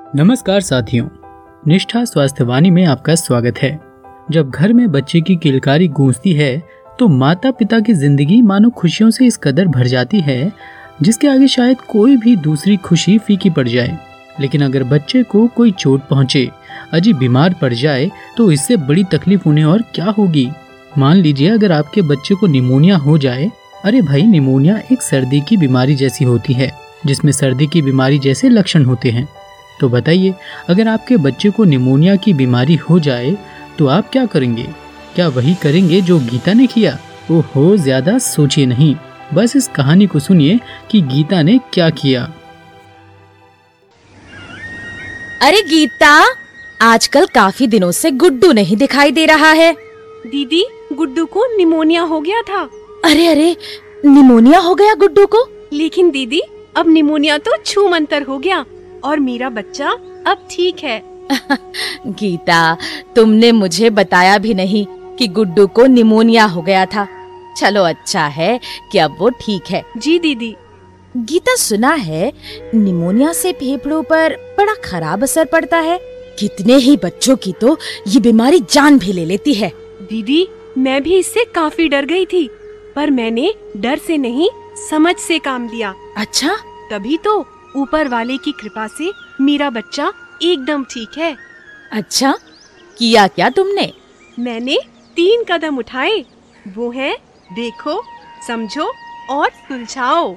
नमस्कार साथियों, निष्ठा स्वास्थ्यवाणी में आपका स्वागत है। जब घर में बच्चे की किलकारी गूंजती है तो माता पिता की जिंदगी मानो खुशियों से इस कदर भर जाती है जिसके आगे शायद कोई भी दूसरी खुशी फीकी पड़ जाए। लेकिन अगर बच्चे को कोई चोट पहुंचे, अजी बीमार पड़ जाए तो इससे बड़ी तकलीफ उन्हें और क्या होगी। मान लीजिए अगर आपके बच्चे को निमोनिया हो जाए। अरे भाई, निमोनिया एक सर्दी की बीमारी जैसी होती है जिसमें सर्दी की बीमारी जैसे लक्षण होते हैं। तो बताइए, अगर आपके बच्चे को निमोनिया की बीमारी हो जाए तो आप क्या करेंगे? क्या वही करेंगे जो गीता ने किया? ओहो, ज्यादा सोचिए नहीं, बस इस कहानी को सुनिए कि गीता ने क्या किया। अरे गीता, आजकल काफी दिनों से गुड्डू नहीं दिखाई दे रहा है। दीदी, गुड्डू को निमोनिया हो गया था। अरे, निमोनिया हो गया गुड्डू को? लेकिन दीदी, अब निमोनिया तो छूमंतर हो गया और मेरा बच्चा अब ठीक है। गीता, तुमने मुझे बताया भी नहीं कि गुड्डू को निमोनिया हो गया था। चलो अच्छा है कि अब वो ठीक है। जी दीदी। गीता, सुना है निमोनिया से फेफड़ों पर बड़ा खराब असर पड़ता है। कितने ही बच्चों की तो ये बीमारी जान भी ले लेती है। दीदी, मैं भी इससे काफी डर गई थी, पर मैंने डर से नहीं, समझ से काम लिया। अच्छा? तभी तो ऊपर वाले की कृपा से मेरा बच्चा एकदम ठीक है। अच्छा, किया क्या तुमने? मैंने 3 कदम उठाए। वो है देखो, समझो और सुलझाओ।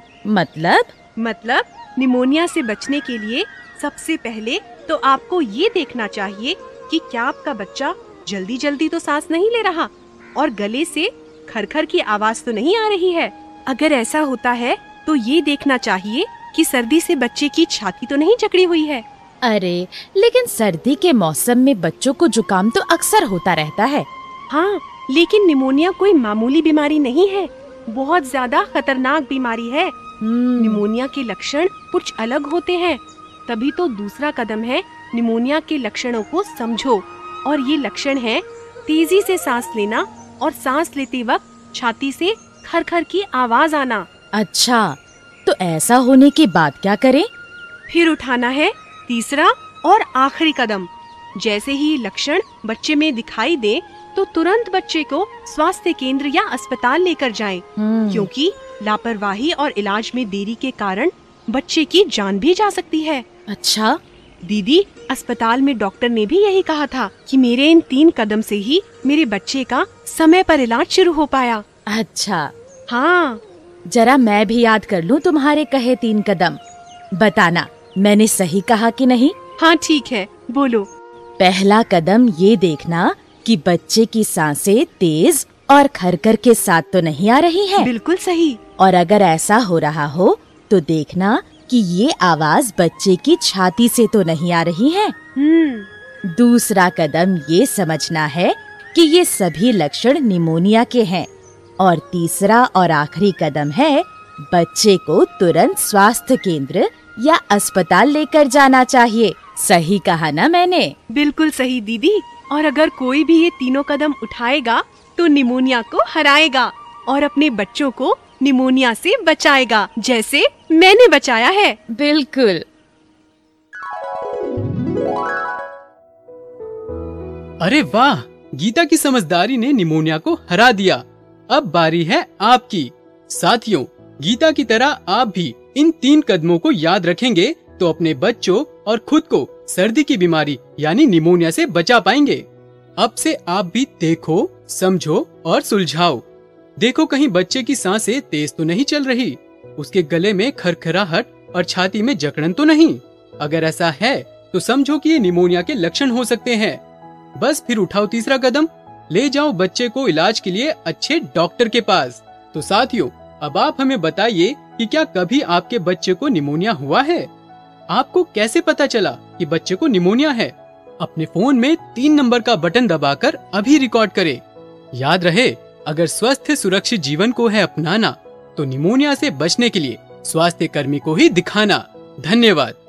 मतलब निमोनिया से बचने के लिए सबसे पहले तो आपको ये देखना चाहिए कि क्या आपका बच्चा जल्दी जल्दी तो सांस नहीं ले रहा और गले से खरखर की आवाज तो नहीं आ रही है। अगर ऐसा होता है तो ये देखना चाहिए कि सर्दी से बच्चे की छाती तो नहीं जकड़ी हुई है। अरे, लेकिन सर्दी के मौसम में बच्चों को जुकाम तो अक्सर होता रहता है। हाँ, लेकिन निमोनिया कोई मामूली बीमारी नहीं है, बहुत ज्यादा खतरनाक बीमारी है। निमोनिया के लक्षण कुछ अलग होते हैं, तभी तो दूसरा कदम है निमोनिया के लक्षणों को समझो। और ये लक्षण है तेजी से सांस लेना और सांस लेते वक्त छाती से खरखर की आवाज आना। अच्छा, तो ऐसा होने के बाद क्या करें? फिर उठाना है तीसरा और आखिरी कदम। जैसे ही लक्षण बच्चे में दिखाई दे तो तुरंत बच्चे को स्वास्थ्य केंद्र या अस्पताल लेकर जाएं, क्योंकि लापरवाही और इलाज में देरी के कारण बच्चे की जान भी जा सकती है। अच्छा दीदी, अस्पताल में डॉक्टर ने भी यही कहा था कि मेरे इन 3 कदम से ही मेरे बच्चे का समय पर इलाज शुरू हो पाया। अच्छा, हाँ। जरा मैं भी याद कर लूं तुम्हारे कहे 3 कदम। बताना मैंने सही कहा कि नहीं? हाँ ठीक है, बोलो। पहला कदम ये देखना कि बच्चे की सांसें तेज और खरखर के साथ तो नहीं आ रही है। बिल्कुल सही। और अगर ऐसा हो रहा हो तो देखना कि ये आवाज बच्चे की छाती से तो नहीं आ रही है। दूसरा कदम ये समझना है कि ये सभी लक्षण निमोनिया के हैं। और तीसरा और आखिरी कदम है बच्चे को तुरंत स्वास्थ्य केंद्र या अस्पताल लेकर जाना चाहिए। सही कहा ना मैंने? बिल्कुल सही दीदी। और अगर कोई भी ये तीनों कदम उठाएगा तो निमोनिया को हराएगा और अपने बच्चों को निमोनिया से बचाएगा, जैसे मैंने बचाया है। बिल्कुल। अरे वाह, गीता की समझदारी ने निमोनिया को हरा दिया। अब बारी है आपकी। साथियों, गीता की तरह आप भी इन 3 कदमों को याद रखेंगे तो अपने बच्चों और खुद को सर्दी की बीमारी यानी निमोनिया से बचा पाएंगे। अब से आप भी देखो, समझो और सुलझाओ। देखो कहीं बच्चे की सांसें तेज तो नहीं चल रही, उसके गले में खरखराहट और छाती में जकड़न तो नहीं। अगर ऐसा है तो समझो कि ये निमोनिया के लक्षण हो सकते हैं। बस फिर उठाओ तीसरा कदम, ले जाओ बच्चे को इलाज के लिए अच्छे डॉक्टर के पास। तो साथियों, अब आप हमें बताइए कि क्या कभी आपके बच्चे को निमोनिया हुआ है? आपको कैसे पता चला कि बच्चे को निमोनिया है? अपने फोन में 3 नंबर का बटन दबाकर अभी रिकॉर्ड करें। याद रहे, अगर स्वस्थ सुरक्षित जीवन को है अपनाना तो निमोनिया से बचने के लिए स्वास्थ्य कर्मी को ही दिखाना। धन्यवाद।